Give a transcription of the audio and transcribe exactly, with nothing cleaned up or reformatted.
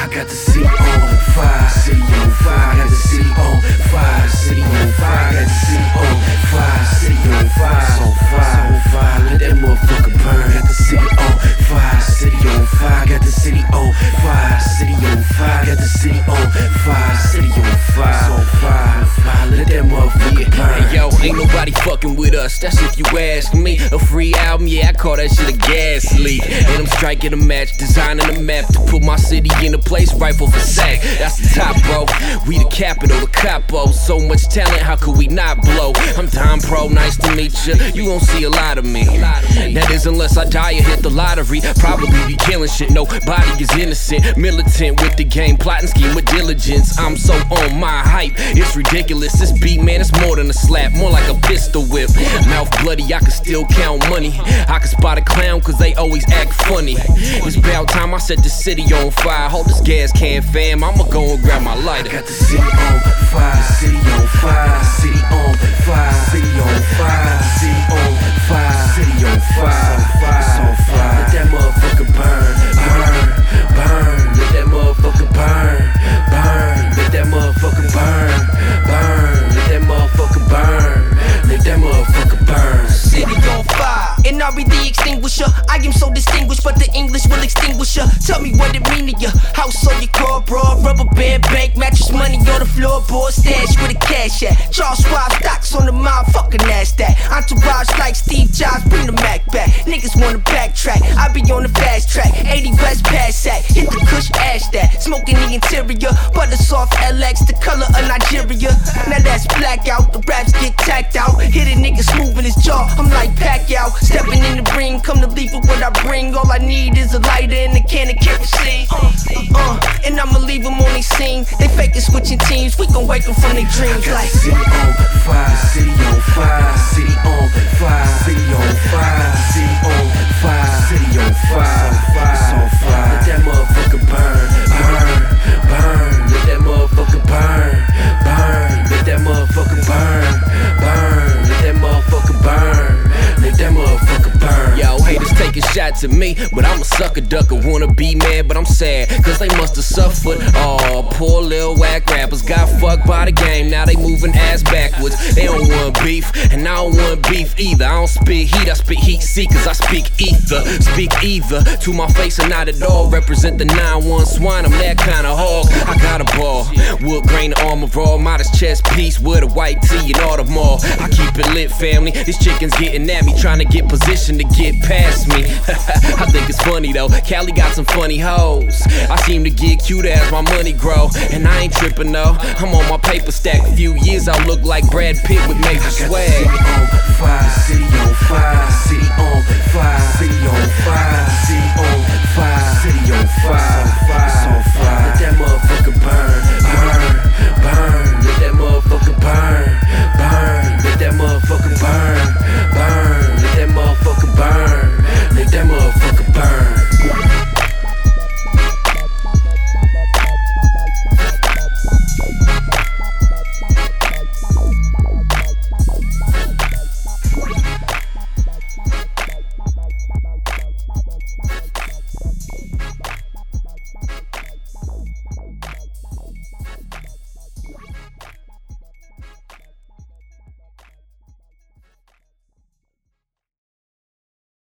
I got the city on fire, city on fire. I got the city on fire, city on fire. I got the city on fire, city on fire. So fire, on fire, let that motherfucker burn. Got the city on fire, city on fire. I got the city on fire, city on fire. I got the city on fire, city on fire. So fire, fire, let that motherfucker burn. Hey yo, ain't nobody fucking with us, that's if you ask me. A free album, yeah, I call that shit a gas leak. And I'm striking a match, designing a map to put my city in a place, rifle for sack. That's the top, bro. We the capital, the capo. So much talent, how could we not blow? I'm Don Pro, nice to meet ya. You won't see a lot of me. That is unless I die or hit the lottery. Probably be killing shit, nobody is innocent. Militant with the game, plotting scheme with diligence. I'm so on my hype, it's ridiculous. This beat, man, it's more than a slap, more like a pistol whip. Mouth bloody, I can still count money. I can spot a clown cause they always act funny. It's about time I set the city on fire. Hold this gas can, fam, I'ma go and grab my lighter. I got the city on fire, city on fire, city on fire, city on fire, city on fire, city on fire, so fire. Let that motherfucker burn, burn, burn. Let that motherfucker burn, burn. Let that motherfucker burn, burn. Let that motherfucker burn, let that motherfucker burn. City on fire, and I'll be the extinguisher. I am so distinguished, but the English will extinguish ya. Tell me what it mean to ya. House on your car, bro. Rubber band, bank, mattress, money on the floorboard, stash with a cash at. Charles Schwab stocks on the motherfucking NASDAQ. Entourage like Steve Jobs, bring the Mac back. Niggas wanna backtrack, I be on the fast track. eighty West Pass Sack, hit the Kush, ash that. Smoking the interior, butter soft L X, the color of Nigeria. Now that's blackout, the raps get tacked out. Hit a nigga smooth in his jaw, I'm like Pacquiao. Stepping in the ring, come to leave with what I bring. All I need is a lighter and a can of kerosene. Uh, uh, and I'ma leave them on they scene. They faking switching teams, we gon' wake them from their dreams like city on fire, city on fire, city on fire, city on fire, city on fire, city on fire, so fire. Let that motherfucker burn, burn, burn. Let that motherfucker burn, burn. Let that motherfucker burn, burn. Let that motherfucker burn, let that motherfucker burn. Yo, haters taking shots at me, but I'm a sucker ducker. Wanna be mad, but I'm sad, cause they must have suffered. Oh, poor little whack rappers got fucked by the game, now they moving ass backwards. They don't want beef, and I don't want beef either. I don't spit heat, I spit heat seekers, I speak ether. Speak either to my face or not at all. Represent the nine one swine, I'm that kind of hog. I got a ball, wood grain armor raw, modest chest piece with a white tee and all the more. I keep it lit, family. These chickens getting at me, trying to get position to get past me. I think it's funny though, Cali got some funny hoes. I seem to get cute as my money grow, and I ain't tripping though. I'm on my paper stack. A few years I'll look like Brad Pitt with major swag. City on fire, city on fire, city on fire, city on fire, city